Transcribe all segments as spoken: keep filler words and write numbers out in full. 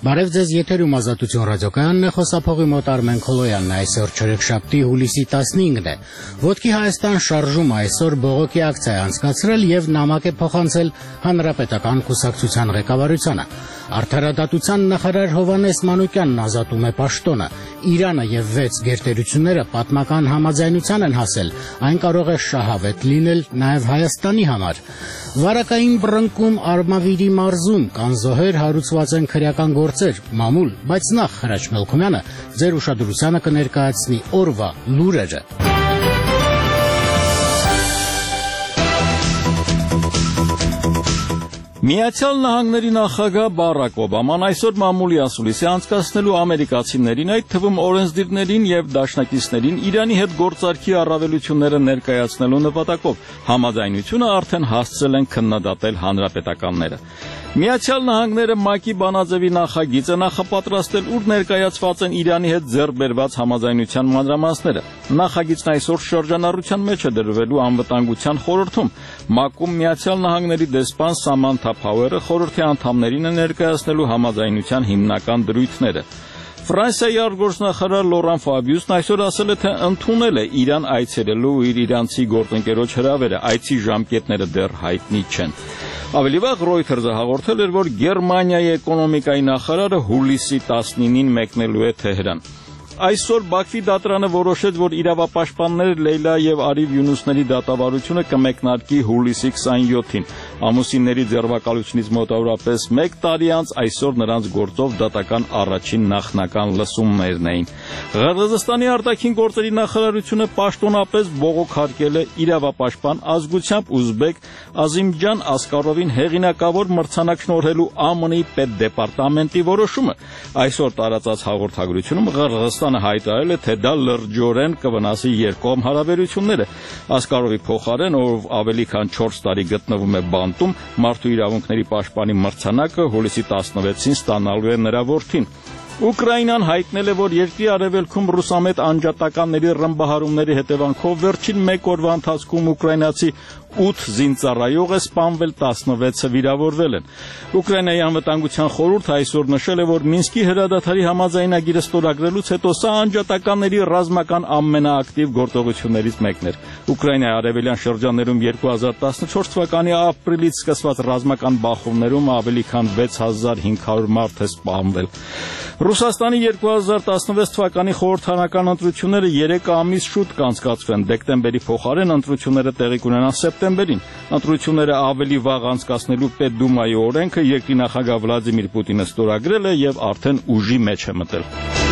Բարև ձեզ, եթերում Ազատություն ռադիոկայանն է, խոսափողի մոտ Արմեն Քոլոյանն է, այսօր չորեքշաբթի հուլիսի տասնինն է։ Ոտքի Հայաստան շարժումը այսօր բողոքի ակցիա է անցկացրել եւ նամակ է փոխանցել Հանրապետական կուսակցության ղեկավարությանը։ Արդարադատության նախարար Հովհաննես Մանուկյանն ազատում է պաշտոնը։ Իրանը եւ վեց գերտերությունները պատմական համաձայնության են հասել, այն կարող է շահավետ լինել նաեւ Հայաստանի համար։ Վարակային բռնկում Արմավիրի մարզում կան զոհեր, հարուցված են քրեական գործեր, մամուլ, բայց նախ Հրաչ Մելքոմյանը ձեր ուշադրությանը կներկայացնի օրվա լուրերը։ Միացյալ Նահանգների նախագահ Բարակ Օբաման այսօր մամուլի ասուլիսի անցկացնելու ամերիկացիներին, այդ թվում օրենսդիրներին եւ դաշնակիցներին Իրանի հետ գործարքի առավելությունները ներկայացնելու նպատակով համաձայնությունը արդեն հասցրել են քննադատել հանրապետականները։ Միացյալ Նահանգները ՄԱԿ-ի բանաձևի նախագիծը նախապատրաստել, ուր ներկայացված են Իրանի հետ ձեռք բերված համաձայնության մանրամասները։ Նախագիծն այսօր շրջանառության մեջ է դրվելու անվտանգության խորհրդում։ ՄԱԿ-ում Միացյալ Նահանգների դեսպան Սամանթա Փաուերը խորհրդի անդամներին է ներկայացնելու համաձայնության հիմնական դրույթները։ Ֆրանսիայի արտգործնախարար Լորան Ֆաբիուսն այսօր ասել է, թե ընդունել է Իրան այցելելու իր իրանցի գործընկերոջ հրավերը, այցի ժամկետները դեռ հայտնի չեն։ Ավելի վաղ Reuters-ը հաղորդել էր, որ Գերմանիայի էկոնոմիկայի նախարարը հուլիսի տասնինին մեկնելու է Թեհրան։ Այսօր Բաքվի դատարանը որոշեց, որ իրավապաշտպաններ Լեյլա եւ Արիվ Յունուսների դատավարությունը կմեկնարկի հուլիսի քսանյոթին։ Ամուսինների ձերբակալությունից մոտավորապես մեկ տարի անց այսօր նրանց գործով դատական առաջին նախնական լսումներն էին։ Ղրղըզստանի արտաքին գործերի նախարարությունը պաշտոնապես բողոքարկել է իրավապաշտպան ազգությամբ ուզբեկ Ազիմջան Ասկարովին հեղինակավոր մրցանակ շնորհելու ԱՄՆ-ի պետդեպարտամենտի որոշումը։ Այսօր տարածած հաղորդագրությունում Ղրղըզստանը հայտարարել է, թե դա լրջորեն կվնասի երկկողմ հարաբերությունները։ Ասկարովի փոխարեն, ով ավելի քան չորս տարի գտնվում է բանտում, մարդու իրավունքների պաշտպանի մրցանակը հուլիսի տասնվեցին ստանալու է նրա որդին։ Ուկրաինան հայտնել է, որ երկրի արևելքում ռուսամետ անջատականների ռմբահարումների հետևանքով վերջին մեկ օրվա ընթացքում ուկրաինացի ութ զինծառայող է սպանվել, տասնվեցը վիրավորվել են։ Ուկրաինայի անվտանգության խորհուրդը այսօր նշել է, որ Մինսկի հրադադարի համաձայնագիրը ստորագրելուց հետո սա անջատականների ռազմական ամենաակտիվ գործողություններից մեկն էր։ Ուկրաինայի արևելյան շրջաններում երկու հազար տասնչորս թվականի ապրիլից սկսված ռազմական բախումներում ավելի քան վեց հազար հինգ հարյուր մարդ է սպանվել։ Ռուսաստանի երկու հազար տասնվեց թվականի խորհրդարանական ընտրությունները երեք ամիս շուտ կանցկացվեն, դեկտեմբերի փոխարեն ընտրությունները տեղի կունենան սեպտեմբերին։ Ընտրությունները ավելի վաղ անցկացնելու Պետդումայի օրենքը երկրի նախագահ Վլադիմիր Պուտինը ստորագրել է եւ արդեն ուժի մեջ է մտել։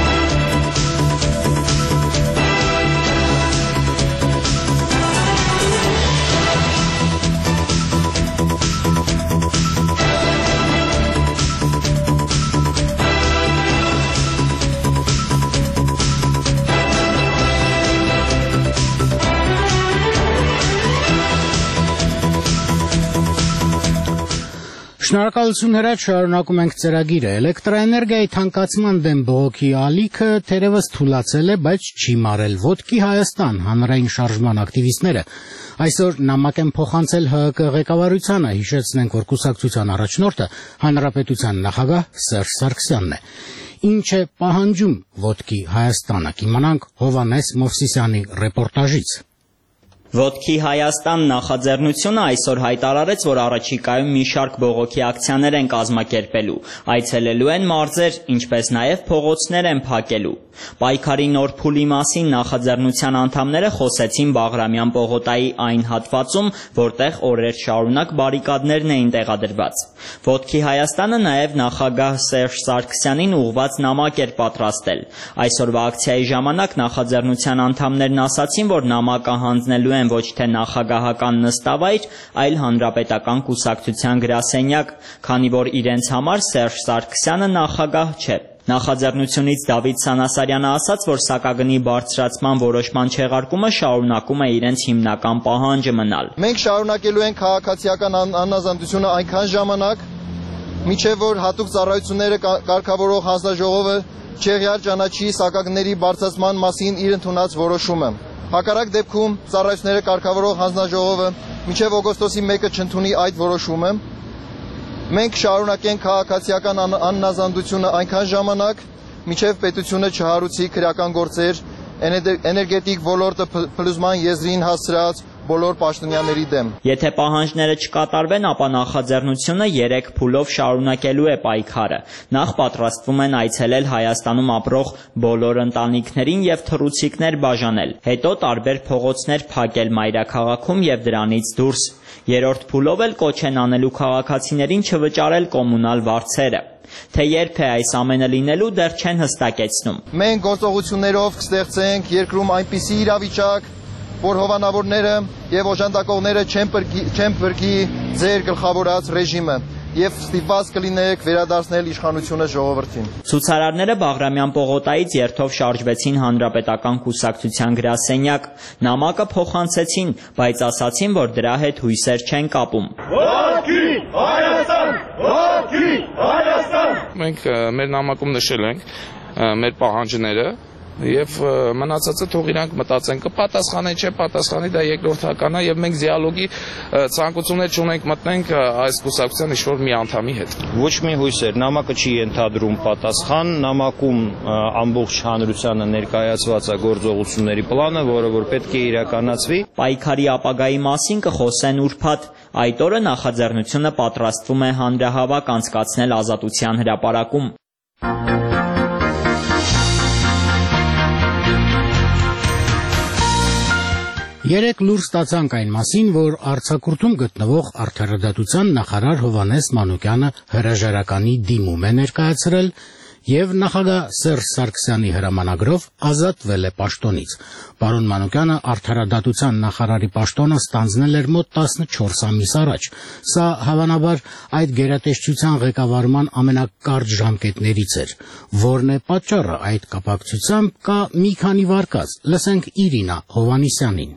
Շնորհակալություն Հրաչ, շարունակում ենք ծրագիրը։ Էլեկտրաէներգիայի թանկացման դեմ բողոքի ալիքը թերևս թուլացել է, բայց չի մարել։ Ոտքի Հայաստան հանրային շարժման ակտիվիստները այսօր նամակ են փոխանցել ՀՀԿ ղեկավարությանը, հիշեցնենք, որ կուսակցության առաջնորդը հանրապետության նախագահ Սերժ Սարգսյանն է։ Ինչ է պահանջում Ոտքի Հայաստանը, կիմանանք Հովհաննես Մովսիսյանի ռեպորտաժից։ Ոտքի Հայաստան նախաձեռնությունը այսօր հայտարարեց, որ առաջիկայում մի շարք բողոքի ակցիաներ են կազմակերպելու, այցելելու են մարզեր, ինչպես նաև փողոցներ են փակելու։ Պայքարի նոր փուլի մասին նախաձեռնության անդամները խոսեցին Բաղրամյան պողոտայի այն հատվածում, որտեղ օրեր շարունակ բարիկադներն էին տեղադրված։ Ոտքի Հայաստանը նաև նախագահ Սերժ Սարգսյանին ուղղված նամակ էր պատրաստել։ Այսօրվա ակցիայի ժամանակ նախաձեռնության անդամներն ասացին, որ նամակը հանձնելու են ոչ թե նախագահական նստավայր, այլ հանրապետական կուսակցության գրասենյակ, քանի որ իրենց համար Սերժ Սարգսյանը նախագահ չէ։ Նախաձեռնությունից Դավիթ Սանասարյանը ասաց, որ սակագնի բարձրացման որոշման չեղարկումը շարունակում է իրենց հիմնական պահանջը մնալ։ Մենք շարունակելու ենք քաղաքացիական անազատությունը այնքան ժամանակ, մինչև որ հատուկ ծառայությունները կարգավորող հանձնաժողովը չեղյալ ճանաչի սակագների բարձրացման մասին իր ընդունած որոշումը։ Հակառակ դեպքում ծառայությունները կարգավորող հանձնաժողովը մինչև օգոստոսի մեկը չընդունի այդ որոշումը, Մենք շարունակենք քաղաքացիական աննազանդությունը այնքան ժամանակ, մինչև պետությունը չհարուցի քրեական գործեր էներգետիկ ոլորտը փլուզման եզրին հասցրած բոլոր պաշտոնյաների դեմ։ Եթե պահանջները չկատարվեն, ապա նախաձեռնությունը երեք փուլով շարունակելու է պայքարը։ Նախ պատրաստվում են այցելել Հայաստանում ապրող բոլոր ընտանիքներին եւ թռուցիկներ բաժանել, հետո տարբեր փողոցներ փակել մայրաքաղաքում եւ դրանից դուրս։ Երրորդ փուլով էլ կոչ են անելու քաղաքացիներին չվճարել կոմունալ վարձերը։ Թե երբ է այս ամենը լինելու, դեռ չեն հստակեցնում։ Մենք գործողություններով կստեղծենք երկրում այնպիսի իրավիճակ, որ հովանավորները եւ օժանդակողները չեն բրգի ձեր գլխավորած ռեժիմը եւ ստիպված կլինեք վերադարձնել իշխանությունը ժողովրդին։ Ցուցարարները Բաղրամյան պողոտայից երթով շարժվեցին Հանրապետական կուսակցության գրասենյակ։ Նամակը փոխանցեցին, բայց ասացին, որ դրա հետ հույսեր չեն կապում։ Ողքի Հայաստան, ողքի Հայաստան։ Մենք մեր նամակում նշել ենք մեր պահանջները եւ մնացածը թող իրանք մտածեն կպատասխանի չէ պատասխանի դա երկրորդական է եւ մենք դիալոգի ցանկություններ չունենք մտնենք այս կուսակցության ինչ-որ մի անդամի հետ։ Ոչ մի հույսեր, նամակը չի ենթադրում պատասխան, նամակում ամբողջ հանրությանը ներկայացված է գործողությունների պլանը, որը որ պետք է իրականացվի։ Պայքարի ապագայի մասին կխոսեն ուրբաթ։ Այդ օրը նախաձեռնությունը պատրաստվում է հանրահավաք անցկացնել Ազատության հրապարակում։ Երեք լուր ստացանք այն մասին, որ արձակուրդում գտնվող Արդարադատության նախարար Հովհաննես Մանուկյանը հրաժարականի դիմում է ներկայացրել եւ նախագահ Սերժ Սարգսյանի հրամանագրով ազատվել է պաշտոնից։ Պարոն Մանուկյանը Արդարադատության նախարարի պաշտոնը ստանձնել էր մոտ տասնչորս ամիս առաջ։ Սա հավանաբար այդ գերատեսչության ղեկավարման ամենակարճ ժամկետներից էր։ Որն է պատճառը այդ կապակցությամբ կա մի քանի վարկած։ Լսենք Իրինա Հովհաննիսյանին։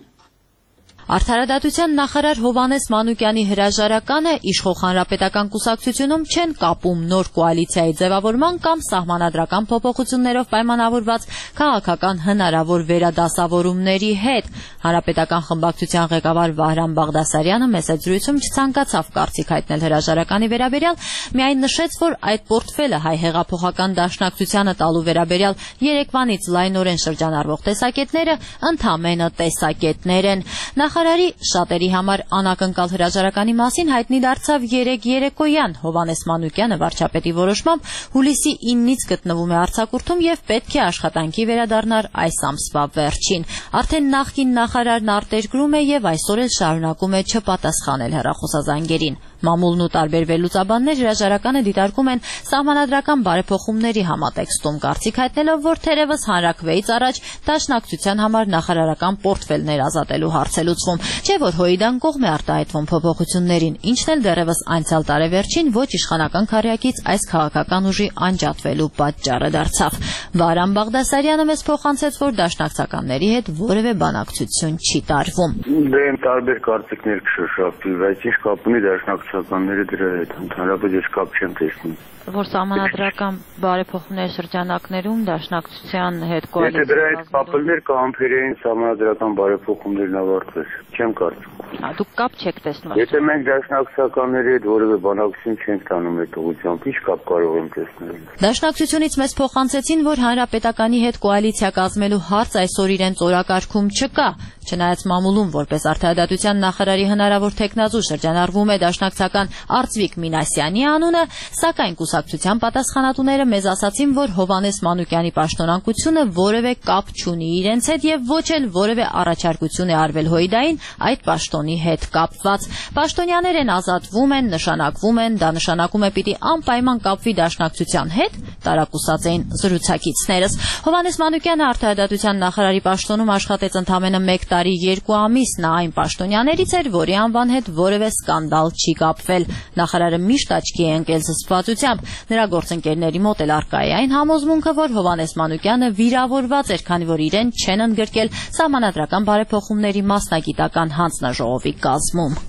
Արդարադատության նախարար Հովհաննես Մանուկյանի հրաժարականը իշխող հանրապետական կուսակցությունում չեն կապում նոր կոալիցիայի ձևավորման կամ սահմանադրական փոփոխություններով պայմանավորված քաղաքական հնարավոր վերադասավորումների հետ։ Հանրապետական խմբակցության ղեկավար Վահրամ Բաղդասարյանը մեծ զրույցում չցանկացավ կարծիք հայտնել հրաժարականի վերաբերյալ, միայն նշեց, որ այդ պորտֆելը հայ հեղափոխական դաշնակցությանը տալու վերաբերյալ երեկվանից լայնորեն շրջանառվող տեսակետները ընդամենը տեսակետներ են։ Նախարարի շատերի համար անակնկալ հրաժարականի մասին հայտնի դարձավ երեկ երեկոյան։ Հովհաննես Մանուկյանը վարչապետի որոշմամբ հուլիսի իննից գտնվում է արձակուրդում եւ պետք է աշխատանքի վերադառնար այս ամսվա վերջին։ Արդեն նախկին նախարարն արտերկրում է եւ այսօր էլ շարունակում է չպատասխանել հեռախոսազանգերին։ Մամուլն ու տարբեր վերլուծաբաններ հրաժարականը դիտարկում են սահմանադրական բարեփոխումների համատեքստում, կարծիք հայտնելով, որ թերևս հանրաքվեից առաջ դաշնակցության համար նախարարական պորտֆելներ ազատելու հարց է լուծվում, չէ՞ որ Հոիդան կողմ է արտահայտվում փոփոխություններին, ինչն էլ դեռևս անցյալ տարեվերջին ոչ իշխանական քարյակից այս քաղաքական ուժի անջատվելու պատճառը դարձավ։ Վահրամ Բաղդասարյանը մեզ փոխանցեց, որ դաշնակցականների հետ որևէ բանակցություն չի տարվում։ Դե տարբեր կարծիքներ կշոշափվի, բայց ինչ կապ ունի դաշնակցականները դրա հետ, ընդհանրապես ես կապ չեմ տեսնում։ Որ սահմանադրական բարեփոխումների շրջանակներում դաշնակցության հետ կոալիցիա։ Եթե դրա հետ կապելներ կհամբերեին սահմանադրական բարեփոխումներն ավարտվեց, չեմ կարծում։ Դուք կապ չեք տեսնում։ Եթե մենք դաշնակցականների հետ որևէ բանակցություն չենք տանում այդ ուղղությամբ, ի՞նչ կապ կարող եմ տեսնել։ Դաշնակցությունից մեզ փոխանցեցին, որ հանրապետականի հետ կոալիցիա կազմելու հարց այսօր իրենց օրակարգում չկա։ Չնայած մամուլում որպես արդարադատության նախարարի հնարավոր թեկնածու շրջանառվում է դաշնակցական Արծվիկ Մինասյանի անունը, սակայն կուսակցության պատասխանատուները մեզ ասացին, որ Հովհաննես Մանուկյանի պաշտոնակությունը որևէ կապ չունի իրենց հետ եւ ոչ էլ որևէ առաջարկություն է արվել Հոիդային այդ պաշտոնի հետ կապված։ Պաշտոնյաներ են ազատվում են, նշանակվում են, դա նշանակում է պիտի անպայման կապվի դաշնակցության հետ, տարակուսած էին զրուցակիցներս։ Հովհաննես Մանուկյանը արդարադատության նախարարի պաշտոնում աշխատեց ընդամենը մեկ տարի երկու ամիս, նա այն պաշտոնյաներից էր, որի անվան հետ որևէ սկանդալ չի կապվել։ Նախարարը միշտ աչքի է ընկել զսպվածությամբ։ Նրա գործընկերների մոտ էլ առկա է այն համոզմունքը, որ Հովհաննես Մանուկյանը վիրավորված էր, քանի որ իրեն չեն ընդգրկել սահմանադրական բարեփոխումների մասնագիտական հանձնաժողովի կազմում։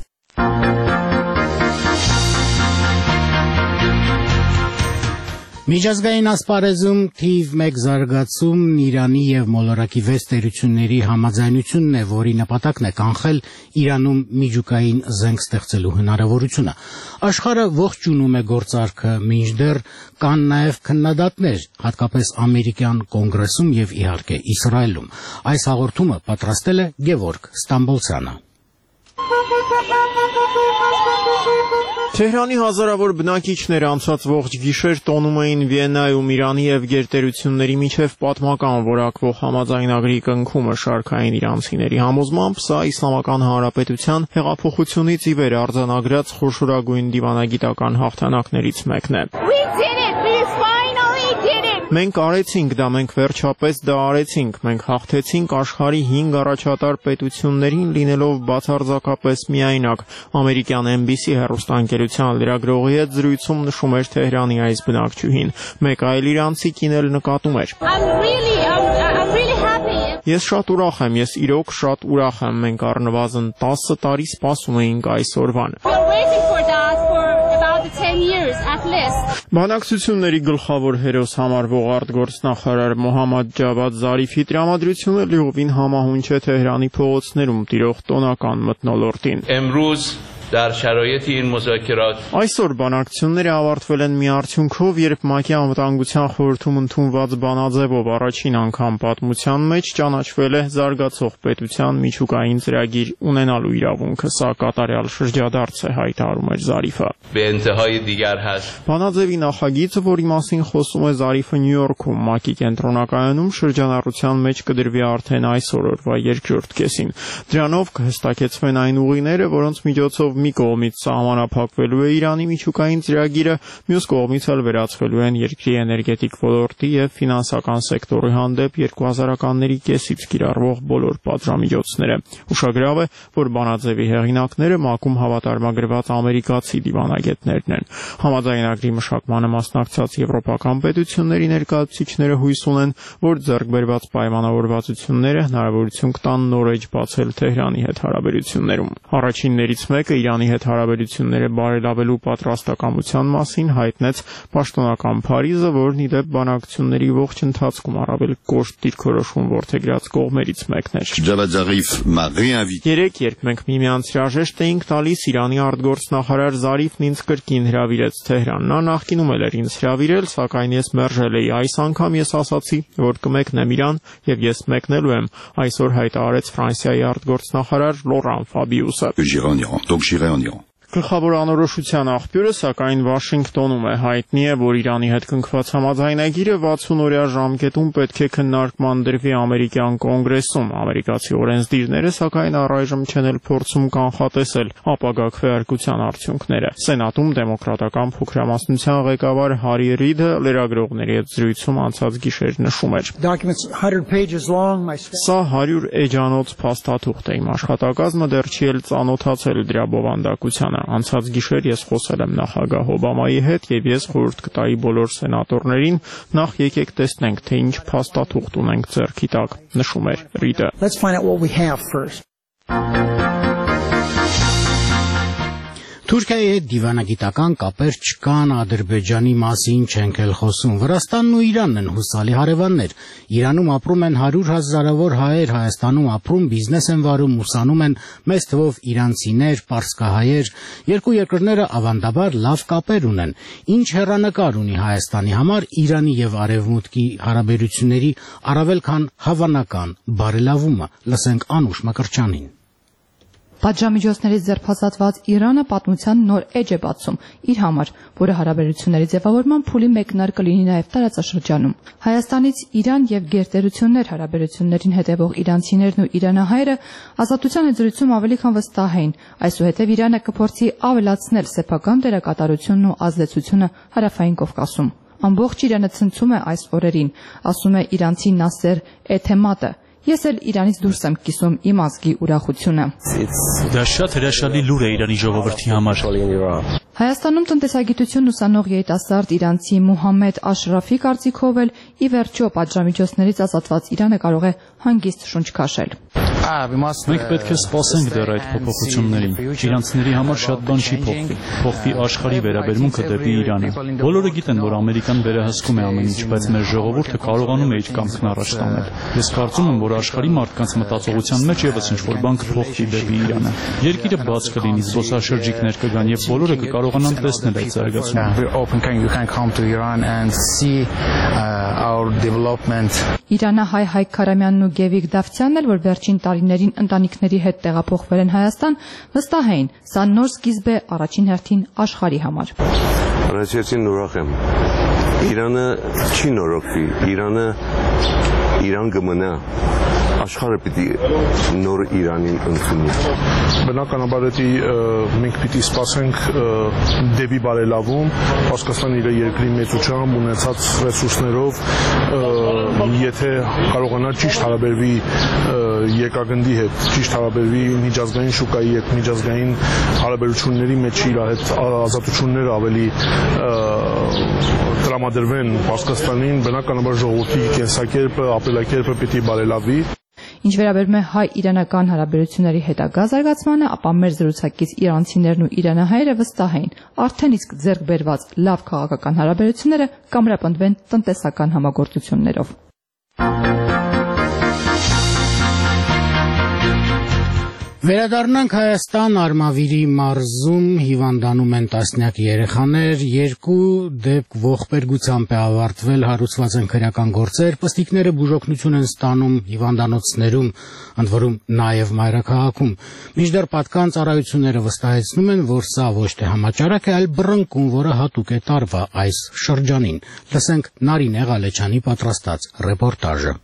Միջազգային ասպարեզում թիվ մեկ զարգացումն Իրանի եւ մոլորակի վեց տերությունների համաձայնությունն է, որի նպատակն է կանխել Իրանում միջուկային զենք ստեղծելու հնարավորությունը։ Աշխարհը ողջունում է գործարքը, մինչդեռ կան նաեւ քննադատներ, հատկապես ամերիկյան կոնգրեսում եւ իհարկե Իսրայելում։ Այս հաղորդումը պատրաստել է Գևորգ Ստամբոլցյանը։ Թեհրանի հազարավոր բնակիչներ անցած ողջ գիշեր տոնում էին Վիեննայում Իրանի եւ գերտերությունների միջև պատմական որակվող համաձայնագրի կնքումը շարքային իրանցիների համոզմամբ սա Իսլամական Հանրապետության հեղափոխությունից ի վեր արձանագրած խոշորագույն դիվանագիտական հաղթանակներից մեկն է։ Մենք արեցինք դա, մենք վերջապես դա արեցինք, մենք հաղթեցինք աշխարհի հինգ առաջատար պետություններին լինելով բացարձակապես միայնակ, ամերիկյան N B C հեռուստաընկերության լրագրողի հետ զրույցում նշում էր Թեհրանի այս բնակչուհին, մեկ այլ իրանցի կին էլ նկատում էր. Ես շատ ուրախ եմ, ես իրոք շատ ուրախ եմ, մենք առնվազն տասը տարի սպասում էինք այս օրվան։ Բանակցությունների գլխավոր հերոս համարվող արտգործնախարար Մոհամմադ Ջավադ Զարիֆի տրամադրությունը լիովին համահունչ է Թեհրանի փողոցներում տիրող տոնական մթնոլորտին։ در شرایط این مذاکرات Այսօր բանակցությունները ավարտվել են մի արդյունքով, երբ ՄԱԿ-ի անվտանգության խորհրդում ընդունված բանաձևով առաջին անգամ պատմության մեջ ճանաչվել է զարգացող պետության միջուկային ծրագիր ունենալու իրավունքը, սա կատարյալ շրջադարձ է, հայտարարում էր Զարիֆը։ Բանաձևի նախագիծը, որի մասին խոսում է Զարիֆը Նյու Յորքում ՄԱԿ-ի կենտրոնակայանում, շրջանառության մեջ կդրվի արդեն այսօր օրվա երկրորդ կեսին։ Դրանով կհստակեցվեն այն ուղիները, որոնց միջոցով մի կողմից սահմանափակվելու է Իրանի միջուկային ծրագիրը, մյուս կողմից էլ վերացվելու են երկրի էներգետիկ ոլորտի եւ ֆինանսական սեկտորի հանդեպ երկու հազարականների կեսից կիրառվող բոլոր պատժամիջոցները։ Ուշագրավ է, որ բանաձևի հեղինակները ՄԱԿ-ում հավատարմագրված ամերիկացի դիվանագետներն են։ Համաձայնագրի մշակմանը մասնակցած եվրոպական պետությունների ներկայացուցիչները հույս ունեն, որ ձեռքբերված պայմանավորվածությունները հնարավորություն կտան նոր էջ բացել Թեհրանի հետ հարաբերություններում։ Առաջիններից մեկը Իրանի հետ հարաբերությունները բարելավելու պատրաստակամության մասին հայտնեց պաշտոնական Փարիզը, որն ի դեպ բանակցությունների ողջ ընթացքում առավել կոշտ դիրքորոշում որդեգրած կողմերից մեկն էր։ Երեք, երբ մենք միմյանց հրաժեշտ էինք տալիս, Իրանի արտգործնախարար Զարիֆն ինձ կրկին հրավիրեց Թեհրան։ Նա նախկինում էլ էր ինձ հրավիրել, սակայն ես մերժել էի։ Այս անգամ ես ասացի, որ կմեկնեմ Իրան, եւ ես մեկնելու եմ, այսօր հայտարարեց Ֆրանսիայի արտգործնախարար Լորան Ֆաբիուսը։ Գլխավոր անորոշության աղբյուրը, սակայն Վաշինգտոնում է, հայտնի է, որ Իրանի հետ կնքված համաձայնագիրը վաթսուն-օրյա ժամկետում պետք է քննարկման դրվի ամերիկյան կոնգրեսում։ Ամերիկացի օրենսդիրները, սակայն առայժմ չեն էլ փորձում կանխատեսել ապագա քվեարկության արդյունքները։ Սենատում դեմոկրատական փոքրամասնության ղեկավար Հարի Ռիդը լրագրողների հետ զրույցում անցած գիշեր նշում էր. Սա հարյուր էջանոց փաստաթուղթ է, իմ աշխատակազմը դեռ չի էլ ծանոթացել դրա բովանդակությանը։ Անցած գիշեր ես խոսել եմ նախագահ Օբամայի հետ եւ ես խորհուրդ կտայի բոլոր սենատորներին նախ եկեք տեսնենք, թե ինչ փաստաթուղթ ունենք ձեռքի տակ, նշում էր Ռիդը։ Թուրքիայի հետ դիվանագիտական կապեր չկան, Ադրբեջանի մասին չենք էլ խոսում։ Վրաստանն ու Իրանն են հուսալի հարևաններ։ Իրանում ապրում են հարյուր հազարավոր հայեր, Հայաստանում ապրում, բիզնես են վարում, ուսանում են մեծ թվով իրանցիներ, պարսկահայեր։ Երկու երկրները ավանդաբար լավ կապեր ունեն։ Ինչ հեռանկար ունի Հայաստանի համար Իրանի եւ Արևմուտքի հարաբերությունների առավել քան հավանական բարելավումը։ Լսենք Անուշ Մկրտչյանին։ Պատժամիջոցներից ձերբազատված Իրանը պատմության նոր էջ է բացում իր համար, որը հարաբերությունների ձևավորման փուլի մեկնարկը լինի նաև տարածաշրջանում։ Հայաստանից Իրան եւ գերտերություններ հարաբերություններին հետևող իրանցիներն ու իրանահայերը ազատության զրույցում ավելի քան վստահ էին, այսուհետև Իրանը կփորձի ավելացնել սեփական դերակատարությունն ու ազդեցությունը Հարավային Կովկասում։ Ամբողջ Իրանը ցնցում է այս օրերին, ասում է իրանցի Նասեր Էթեմատը։ Ես էլ Իրանից դուրս եմ կիսում իմ ազգի ուրախությունը։ Դա շատ հրաշալի լուր է Իրանի ժողովրդի համար։ Հայաստանում տնտեսագիտություն ուսանող երիտասարդ իրանցի Մուհամմեդ Աշրաֆի կարծիքով էլ ի վերջո պատժամիջոցներից ազատված Իրանը կարող է հանգիստ շունչ քաշել։ Մենք պետք է սպասենք դեռ այդ փոփոխություններին։ Իրանցիների համար շատ բան չի փոխվի։ Փոխվի աշխարհի վերաբերմունքը դեպի Իրանը։ Բոլորը գիտեն, որ Ամերիկան վերահսկում է ամեն ինչ, բայց մեր ժողովուրդը կարողանում է իր կամքն առաջ տանել։ Ես կարծում եմ, որ աշխարհի մարդկանց մտածողության մեջ եւս ինչ-որ բան կփոխվի դեպի Իրանը։ Երկիրը բաց կլինի, զբոսաշրջիկներ կգան եւ բոլորը կկարողանան տեսնել այդ զարգացումը։ Իրանահայ Հայկ Քարամյանն ու Գևիկ Դավթյանն էլ, որ վերջին տարիներին ընտանիքների հետ տեղափոխվել են Հայաստան, վստահ էին, սա նոր սկիզբ է առաջին հերթին աշխարհի համար։ Առաջին ուրախ եմ։ Իրանը չի նորոգվի, Իրանը Իրան կմնա։ Աշխարհը պիտի նոր Իրանին ընդունի։ Բնականաբար էդի մենք պիտի սպասենք դեպի բարելավում, Պարսկաստանը իր երկրի մեծությամբ ունեցած ռեսուրսներով, եթե կարողանա ճիշտ հարաբերվի եկագնդի հետ, ճիշտ հարաբերվի միջազգային շուկայի հետ, միջազգային հարաբերությունների մեջ իր հետ ազատությունները ավելի տրամադրվեն Պարսկաստանին, բնականաբար ժողովրդի կենսակերպը, ապրելակերպը պիտի բարելավի։ Ինչ վերաբերում է հայ-իրանական հարաբերությունների հետագա զարգացմանը, ապա մեր զրուցակից իրանցիներն ու իրանահայերը վստահ էին, արդեն իսկ ձեռք բերված լավ քաղաքական հարաբերությունները կամրապնդվեն տնտեսական համագործություններով։ Վերադառնանք Հայաստան, Արմավիրի մարզում հիվանդանում են տասնյակ երեխաներ, երկու դեպք ողբերգությամբ է ավարտվել, հարուցված են քրեական գործեր, պստիկները բուժօգնություն են ստանում հիվանդանոցներում, ընդ որում նաև մայրաքաղաքում։ Մինչդեռ պատկան ծառայությունները վստահեցնում են, որ սա ոչ թե համաճարակ է, այլ բռնկում, որը հատուկ է տարվա այս շրջանին։ Լսենք Նարինե Ղալեչյանի պատրաստած ռեպորտաժը։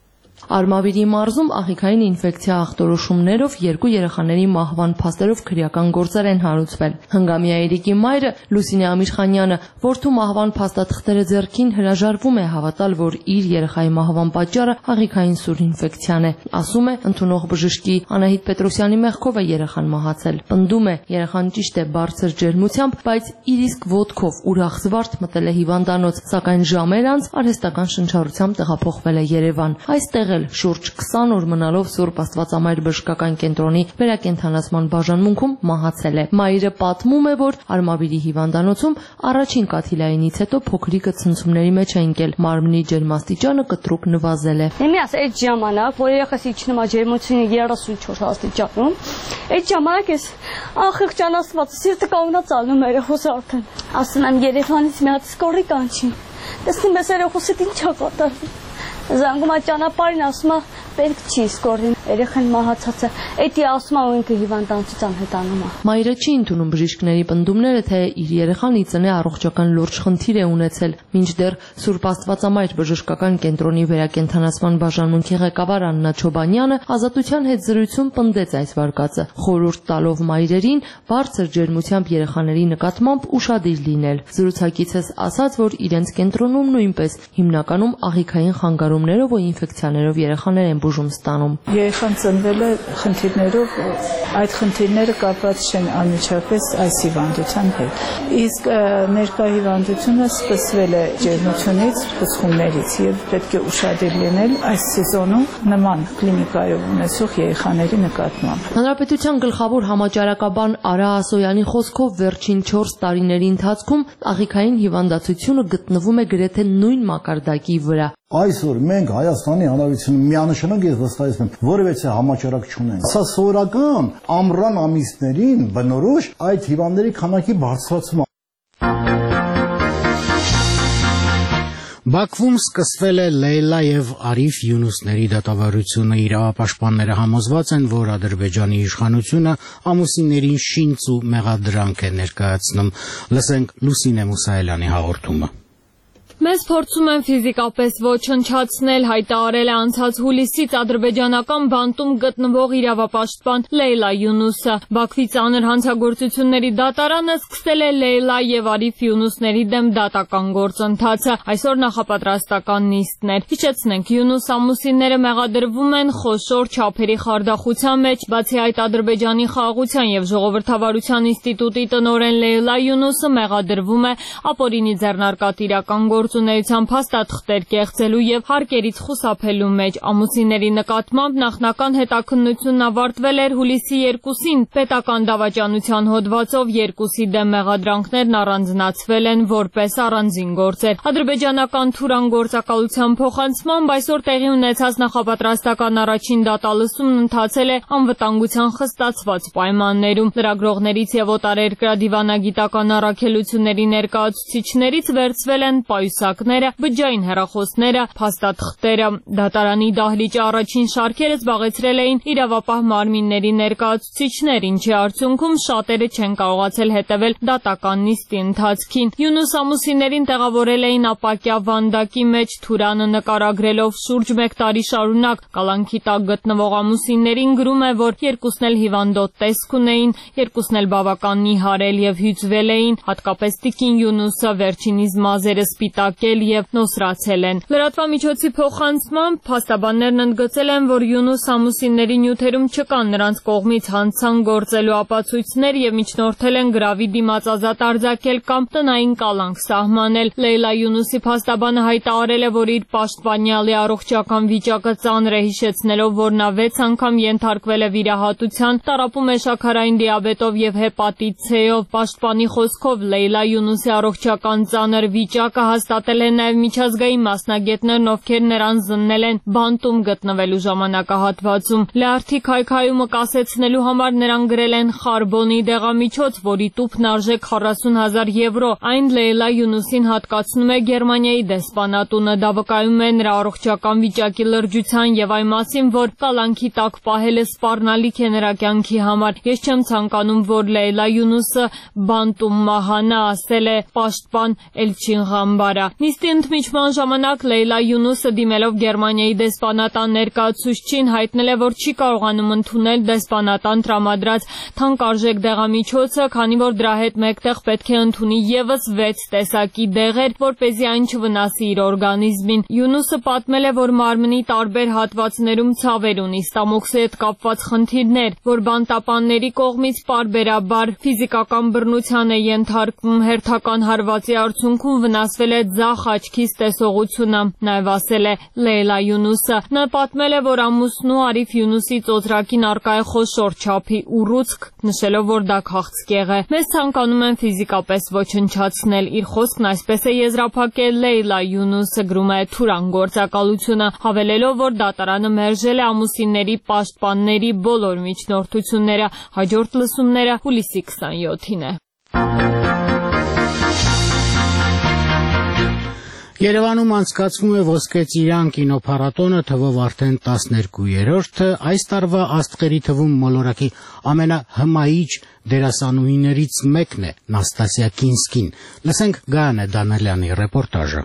Արմավիրի մարզում աղիքային ինֆեկցիա ախտորոշումներով երկու երեխաների մահվան փաստերով քրեական գործեր են հարուցվել։ Հնգամյա Էրիկի մայրը Լուսինե Ամիշխանյանը որդու մահվան փաստաթղթերը ձեռքին հրաժարվում է հավատալ, որ իր երեխայի մահվան պատճառը աղիքային սուր ինֆեկցիան է։ Ասում է, ընդունող բժշկի Անահիտ Պետրոսյանի մեղքով է երեխան մահացել։ Պնդում է, երեխան ճիշտ է բարձր ջերմությամբ, բայց իր իսկ ոտքով ուրախ զվարթ մտել է հիվանդանոց, սակայն ժամեր անց արհեստական շնչառությամբ տեղափոխվել է Երևան։ Այստեղ շուրջ քսան օր մնալով Սուրբ Աստվածամայր բժշկական կենտրոնի վերակենդանացման բաժանմունքում մահացել է։ Մայրը պատմում է, որ Արմավիրի հիվանդանոցում առաջին կաթիլայինից հետո փոքրիկը ցնցումների մեջ է ընկել, մարմնի ջերմաստիճանը կտրուկ նվազել է։ Եմիաս այդ ժամանակ, որ երեխասի իջնում է ջերմությունը երեսունչորս աստիճանում, այդ ժամանակ ես ախիղճան Աստված սիրտը կանգնած ալնում երեխոս արդեն։ Ասում եմ երեխանից մի հատ սկորի կանչի։ Տեսնում ես երեխոսիդ ինչ է կատարվում։ Զանգում է ճանապարհին, ասում է պետք չի սկորին, երեխան մահացած է, էդի ասում է ինքը հիվանդանոցից անհետանում է։ Մայրը չի ընդունում բժիշկների պնդումները, թե իր երեխան ի ծնե առողջական լուրջ խնդիր է ունեցել, մինչդեռ Սուրբ Աստվածամայր բժշկական կենտրոնի վերակենդանացման բաժանմունքի ղեկավար Աննա Չոբանյանը Ազատության հետ զրույցում պնդեց այս վարկածը, խորհուրդ տալով մայրերին բարձր ջերմությամբ երեխաների նկատմամբ ուշադիր լինել։ Զրուցակիցս ասաց, որ իրենց կենտրոնում նույնպես հիմնականում աղիքային խանգարումներով ու ինֆեկցիաներով երեխաներ են բուժում ստանում։ Երեխան ծնվել է խնդիրներով, այդ խնդիրները կապված չեն անմիջապես այս հիվանդության հետ։ Իսկ ներկա հիվանդությունը սկսվել է ջերմությունից, բծխումներից եւ պետք է ուշադիր լինել այս սեզոնում նման կլինիկայով ունեցող երեխաների նկատմամբ։ Հանրապետության գլխավոր համաճարակաբան Արա Ասոյանի խոսքով վերջին չորս տարիների ընթացքում աղիքային հիվանդացությունը գտնվում է գրեթե նույն մակարդակի վրա։ Այսօր մենք Հայաստանի Հանրապետությունում միանշանակ ես վստահեցնում եմ, որևէ համաճարակ չունենք։ Սա սովորական ամռան ամիսներին բնորոշ այդ հիվանդների քանակի բարձրացում է։ Բաքվում սկսվել է Լեյլա եւ Արիֆ Յունուսների դատավարությունը։ Իրավապաշտպանները համոզված են, որ Ադրբեջանի իշխանությունը ամուսիններին շինծ ու մեղադրանք է ներկայացնում։ Լսենք Լուսինե Մուսայելյանի հաղորդումը։ Մեզ փորձում են ֆիզիկապես ոչնչացնել, հայտարարել է անցած հուլիսից ադրբեջանական բանտում գտնվող իրավապաշտպան Լեյլա Յունուսը։ Բաքվի ծանր հանցագործությունների դատարանը սկսել է Լեյլա եւ Արիֆ Յունուսների դեմ դատական գործընթացը։ Այսօր նախապատրաստական նիստն էր։ Հիշեցնենք, Յունուս ամուսինները մեղադրվում են խոշոր չափերի խարդախության մեջ, բացի այդ Ադրբեջանի խաղաղության եւ ժողովրդավարության ինստիտուտի տնօրեն Լեյլա Յունուսը մեղադրվում է ապօրինի ձեռնարկատիրական գործ գործունեության փաստաթղթեր կեղծելու եւ հարկերից խուսափելու մեջ։ Ամուսինների նկատմամբ նախնական հետաքննությունն ավարտվել էր հուլիսի երկուսին։ Պետական դավաճանության հոդվածով երկուսի դեմ մեղադրանքներն առանձնացվել են որպես առանձին գործեր։ Ադրբեջանական Թուրան գործակալության փոխանցմամբ այսօր տեղի ունեցած նախապատրաստական առաջին դատալսումն ընթացել է անվտանգության խստացված պայմաններում։ Լրագրողներից եւ օտարերկրյա դիվանագիտական առաքելությունների ներկայացուցիչներից վերցվել են պայուսակները, բջջային հեռախոսները, փաստաթղթերը։ Դատարանի դահլիճի առաջին շարքերը զբաղեցրել էին իրավապահ մարմինների ներկայացուցիչներ, ինչի արդյունքում շատերը չեն կարողացել հետևել դատական նիստի ընթացքին։ Յունուս ամուսիններին տեղավորել էին ապակյա վանդակի մեջ, Թուրանը նկարագրելով շուրջ մեկ տարի շարունակ կալանքի տակ գտնվող ամուսիններին գրում է, որ երկուսն էլ հիվանդոտ տեսք ունեին, երկուսն էլ բավական նիհարել եւ հյուծվել էին, հատկապես տիկին Յունուսը վերջինիս մազերը սպիտակել եւ նոսրացել են։ Լրատվամիջոցի փոխանցմամբ փաստաբաններն ընդգծել են, որ Յունուս ամուսինների նյութերում չկան նրանց կողմից հանցան գործելու ապացույցներ եւ միջնորդել են գրավի դիմաց ազատ արձակել կամ տնային կալանք սահմանել։ Լեյլա Յունուսի փաստաբանը հայտարարել է, որ իր պաշտպանյալի առողջական վիճակը ծանր է, հիշեցնելով, որ նա վեց անգամ ենթարկվել է վիրահատության, տառապում է շաքարային դիաբետով եւ հեպատիտ C-ով։ Պաշտպանի խոսքով Լեյլա Յունուսի առողջական ծանր վիճակը հաստատել են նաեւ միջազգային մասնագետներն, ովքեր նրան զննել են բանտում գտնվելու ժամանակահատվածում։ Լյարդի քայքայումը կասեցնելու համար նրան գրել են խարբոնի դեղամիջոց, որի տուփն արժե քառասուն հազար եվրո։ Այն Լեյլա Յունուսին հատկացնում է Գերմանիայի դեսպանատունը։ Դա վկայում է նրա առողջական վիճակի լրջության եւ այն մասին, որ կալանքի տակ պահելը սպառնալիք է նրա կյանքի համար։ Ես չեմ ցանկանում, որ Լեյլա Յունուսը բանտում մահանա, ասել է պաշտպան Էլչին Ղամբարա։ Նիստի ընդմիջման ժամանակ Լեյլա Յունուսը դիմելով Գերմանիայի դեսպանատան ներկայացուցչին հայտնել է, որ չի կարողանում ընդունել դեսպանատան տրամադրած թանկարժեք դեղամիջոցը, քանի որ դրա հետ մեկտեղ պետք է ընդունի եւս վեց տեսակի դեղեր, որպեսզի այն չվնասի իր օրգանիզմին։ Յունուսը պատմել է, որ մարմնի տարբեր հատվածներում ցավեր ունի, ստամոքսի հետ կապված խնդիրներ, որ բանտապանների կողմից պարբերաբար ֆիզիկական բռնության է ենթարկվում, հերթական հարվածի արդյունքում վնասվել է ձախ աչքից տեսողությունը, նաև ասել է Լեյլա Յունուսը։ Նա պատմել է, որ ամուսնու Արիֆ Յունուսի ծոծրակին առկա է խոշոր չափի ուռուցք, նշելով, որ դա քաղցկեղ է։ Մեզ ցանկանում են ֆիզիկապես ոչնչացնել։ Իր խոսքն այսպես է եզրափակել Լեյլա Յունուսը, գրում է Թուրան գործակալությունը, հավելելով, որ դատարանը մերժել է ամուսինների պաշտպանների բոլոր միջնորդությունները։ Հաջորդ լսումները հուլիսի քսանյոթին է։ Երևանում անցկացվում է Ոսկե ծիրան կինոփառատոնը, թվով արդեն տասներկուերորդը, այս տարվա աստղերի թվում մոլորակի ամենահմայիչ դերասանուհիներից մեկն է Նաստասիա Կինսկին։ Լսենք Գայանե Դանելյանի ռեպորտաժը։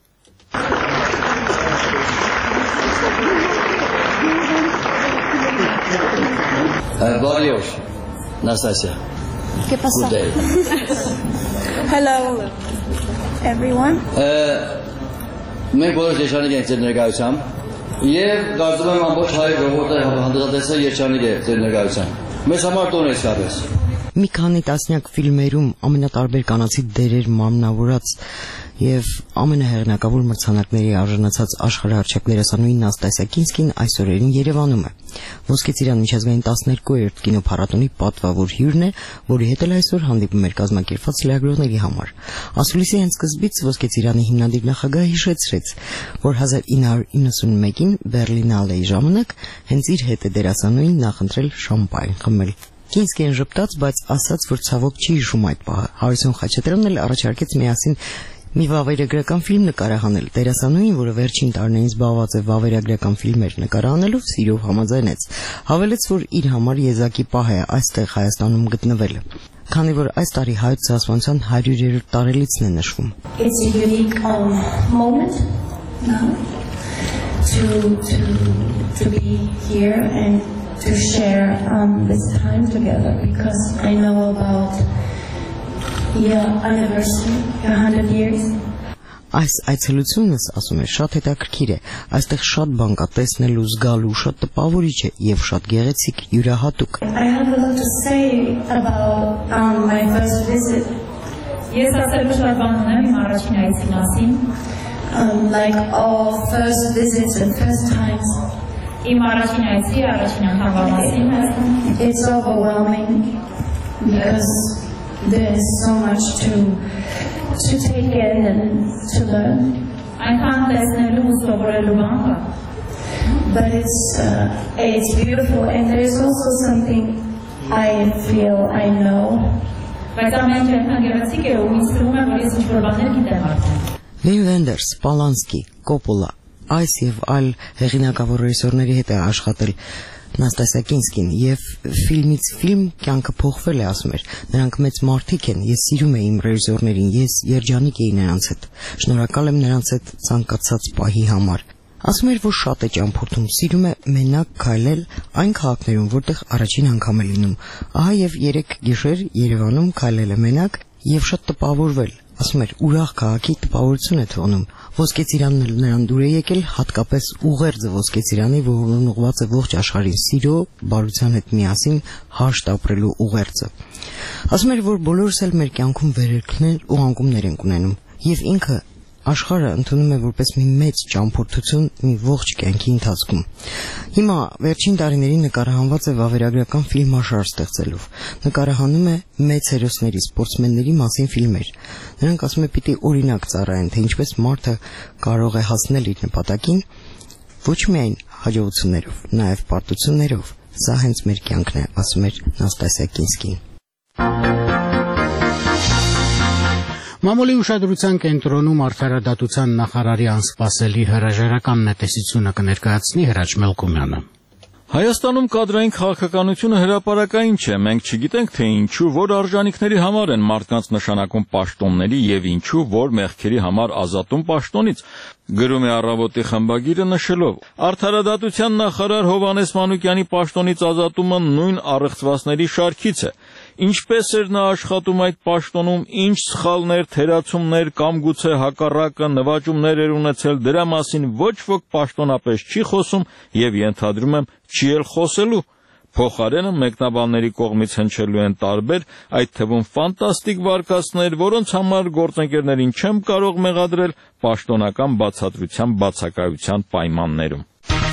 Բարի օր, Նաստասիա։ ¿Qué pasa? Good day. Hello, everyone. Մենք բոլոր երջանիկ ենք ձեր ներկայությամբ եւ կարծում եմ ամբողջ հայ ժողովուրդը հանդիսատեսը երջանիկ է ձեր ներկայությամբ։ Մեզ համար տոն է իսկապես։ Մի քանի տասնյակ ֆիլմերում ամենատարբեր կանացի դերեր մարմնավորած եւ ամենահեղինակավոր մրցանակների արժանացած աշխարհահռչակ դերասանուհի Նաստասիա Կինսկին այս օրերին Երևանում է։ Ոսկե ծիրան միջազգային տասներկուերորդ կինոփառատոնի պատվավոր հյուրն է, որի հետ էլ այսօր հանդիպում էր կազմակերպված լրագրողների համար։ Ասուլիսի հենց սկզբից Ոսկե ծիրանի հիմնադիր նախագահը հիշեցրեց, որ հազար ինը հարյուր իննսունմեկին Բերլինալեի ժամանակ հենց իր հետ է դերասանուհին նախընտրել շամպայն խմել։ Կինսկին ժպտաց, բայց ասաց, որ ցավոք չի հիշում այդ պահը։ Հարիսոն Խաչատրյանն էլ առաջարկեց միասին մի վավերագրական ֆիլմ նկարահանել։ Դերասանուհին, որը վերջին տարիներին զբաղված է վավերագրական ֆիլմեր նկարահանելով, սիրով համաձայնեց։ Հավելեց, որ իր համար եզակի պահ է այստեղ Հայաստանում գտնվելը, քանի որ այս տարի հայոց ցեղասպանության հարյուրերորդ տարելիցն է նշվում։ It's a unique um, moment now to to to be here and to share um, this time together because I know about your anniversary, your hundred years. Այս այցելությունս, ասում է, շատ հետաքրքիր է, այստեղ շատ բան կա տեսնելու, զգալու, շատ տպավորիչ է եւ շատ գեղեցիկ, յուրահատուկ։ I have a lot to say about um, my first visit Ես ասելու շատ բան ունեմ իմ առաջին այցի մասին. Um, like all first visits and first times. Իմ առաջին այցի, առաջին անգամ մասին. It's overwhelming because there is so much to to take in and to learn. Այնքան տեսնելու ու սովորելու բան կա. But it's uh, it's beautiful and there is also something I feel I know. Բայց ամեն ինչ այնքան գեղեցիկ է ու ինձ թվում է, որ ես ինչ-որ բաներ գիտեմ արդեն. Վին Վենդերս, Պոլանսկի, Կոպոլա, այս եւ այլ հեղինակավոր ռեժիսորների հետ է աշխատել Նաստասիա Կինսկին եւ ֆիլմից ֆիլմ կյանքը փոխվել է, ասում էր. Նրանք մեծ մարդիկ են, ես սիրում եմ իմ ռեժիսորներին, ես երջանիկ եի նրանց հետ։ Շնորհակալ եմ նրանց հետ ցանկացած պահի համար։ Ասում էր, որ շատ է ճամփորդում, սիրում է մենակ քայլել այն քաղաքներում, որտեղ առաջին անգամ է լինում։ Ահա եւ երեք գիշեր Երևանում քայլել է մենակ եւ շատ տպավորվել։ Ասում էր, ուրախ քաղաքի տպավորություն է թողնում։ Ոսկե ծիրանն էլ նրան դուր է եկել, հատկապես ուղերձը ոսկե ծիրանի, որն ուղղված է ողջ աշխարհին սիրո, բարության հետ միասին հաշտ ապրելու ուղերձը։ Ասում էր, որ բոլորս էլ մեր կյանքում վերելքներ ու անկումներ ենք ունենում, եւ ինքը աշխարհը ընդունում է որպես մի մեծ ճամփորդություն մի ողջ կյանքի ընթացքում։ Հիմա վերջին տարիներին նկարահանված է վավերագրական ֆիլմաշար ստեղծելով։ Նկարահանում է մեծ հերոսների, սպորտսմենների մասին ֆիլմեր։ Նրանք ասում է պիտի օրինակ ծառայեն, թե ինչպես մարդը կարող է հասնել իր նպատակին ոչ միայն հաջողություններով, նաև պարտություններով։ Սա հենց մեր կյանքն է, ասում էր Նաստասիա Կինսկին։ Մամուլի ուշադրության կենտրոնում արդարադատության նախարարի անսպասելի հրաժարական նետեսությունը կներկայացնի Հրաչ Մելքումյանը։ Հայաստանում կադրային քաղաքականությունը հրապարակային չէ, մենք չգիտենք, թե ինչու, որ արժանինքների համար են մարդկանց նշանակում պաշտոնների եւ ինչու, որ մեղքերի համար ազատում պաշտոնից, գրում է Առավոտի խմբագիրը նշելով. Արդարադատության նախարար Հովհաննես Մանուկյանի պաշտոնից ազատումը նույն առեղծվածների շարքից է։ Ինչպես էր նա աշխատում այդ պաշտոնում, ինչ սխալներ, թերացումներ կամ գուցե հակառակը նվաճումներ էր ունեցել, դրա մասին ոչ ոք պաշտոնապես չի խոսում եւ ենթադրում եմ չի էլ խոսելու։ Փոխարենը մեկնաբանների կողմից հնչելու են տարբեր, այդ թվում ֆանտաստիկ վարկածներ, որոնց համար գործընկերներին չեմ կարող մեղադրել պաշտոնական բացատրության բացակայության պայմաններում։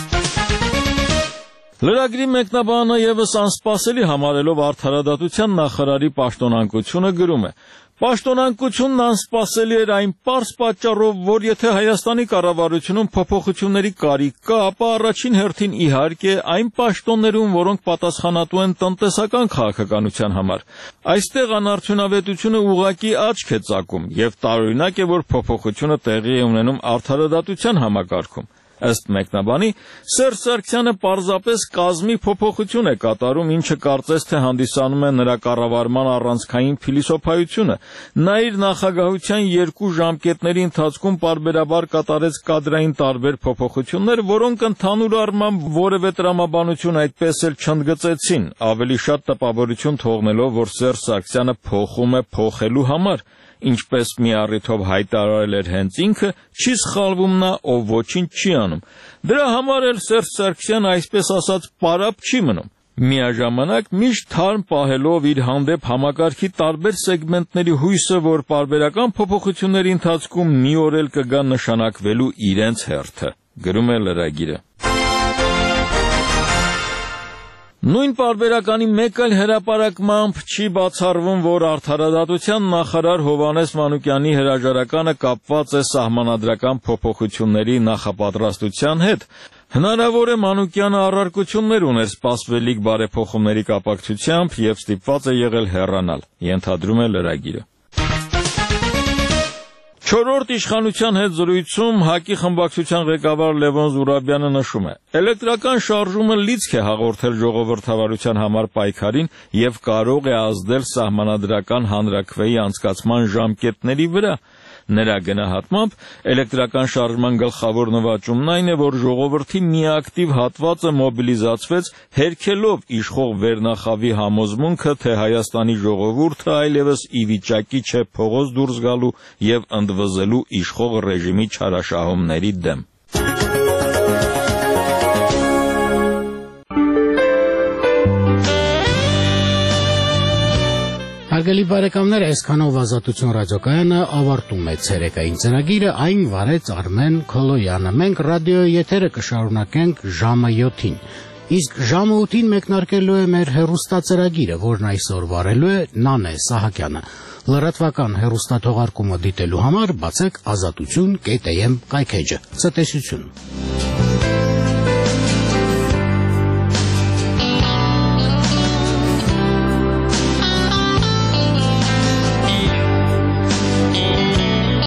Լրագրի մեկնաբանը եւս անսպասելի համարելով արդարադատության նախարարի պաշտոնանկությունը գրում է. Պաշտոնանկությունն անսպասելի էր այն պարզ պատճառով, որ եթե Հայաստանի կառավարությունում փոփոխությունների կարիք կա, ապա առաջին հերթին իհարկե այն պաշտոններում, որոնք պատասխանատու են տնտեսական քաղաքականության համար։ Այստեղ անարդյունավետությունը ուղղակի աչք է ծակում եւ տարօրինակ է, որ փոփոխությունը տեղի է ունենում արդարադատության համակարգում։ Ըստ մեկնաբանի, Սերժ Սարգսյանը պարզապես կազմի փոփոխություն է կատարում, ինչը կարծես թե հանդիսանում է նրա կառավարման առանցքային փիլիսոփայությունը։ Նա իր նախագահության երկու ժամկետների ընթացքում պարբերաբար կատարեց կադրային տարբեր փոփոխություններ, որոնք ընդհանուր առմամբ որևէ տրամաբանություն այդպես էլ չընդգծեցին, ավելի շատ տպավորություն թողնելով, որ Սերժ Սարգսյանը փոխում է փոխելու համար։ Ինչպես մի առիթով հայտարարել էր հենց ինքը, չի սխալվում նա, ով ոչինչ չի անում։ Դրա համար էլ Սերժ Սարգսյանը այսպես ասած պարապ չի մնում։ Միաժամանակ միշտ թարմ պահելով իր հանդեպ համակարգի տարբեր սեգմենտների հույսը, որ պարբերական փոփոխությունների ընթացքում մի օր էլ կգա նշանակվելու իրենց հերթը, գրում է լրագիրը։ Նույն պարբերականի մեկ այլ հրապարակմամբ չի բացառվում, որ արդարադատության նախարար Հովհաննես Մանուկյանի հրաժարականը կապված է սահմանադրական փոփոխությունների նախապատրաստության հետ։ Հնարավոր է Մանուկյանը առարկություններ ուներ սպասվելիք բարեփոխումների կապակցությամբ եւ ստիպված է եղել հեռանալ, ենթադրում է լրագիրը։ Չորրորդ իշխանության հետ զրույցում ՀԱԿ-ի խմբակցության ղեկավար Լևոն Զուրաբյանը նշում է. Էլեկտրական շարժումը լիցք է հաղորդել ժողովրդավարության համար պայքարին եւ կարող է ազդել սահմանադրական հանրաքվեի անցկացման ժամկետների վրա։ Նրա գնահատմամբ էլեկտրական շարժման գլխավոր նվաճումն այն է, որ ժողովրդի միակտիվ հատվածը մոբիլիզացվեց, հերքելով իշխող վերնախավի համոզմունքը, թե Հայաստանի ժողովուրդը այլևս ի վիճակի չէ փողոց դուրս գալու եւ ընդվզելու իշխող ռեժիմի չարաշահումների դեմ։ Հարգելի բարեկամներ, այսքանով Ազատություն ռադիոկայանը ավարտում է ցերեկային ծրագիրը, այն վարեց Արմեն Քոլոյանը։ Մենք ռադիոյի եթերը կշարունակենք ժամը յոթին, իսկ ժամը ութին մեկնարկելու է մեր հեռուստածրագիրը, որն այսօր վարելու է Նանե Սահակյանը։ Լրատվական հեռուստաթողարկումը դիտելու համար բացեք ազատություն կետ էմ կայքէջը։ Ցտեսություն։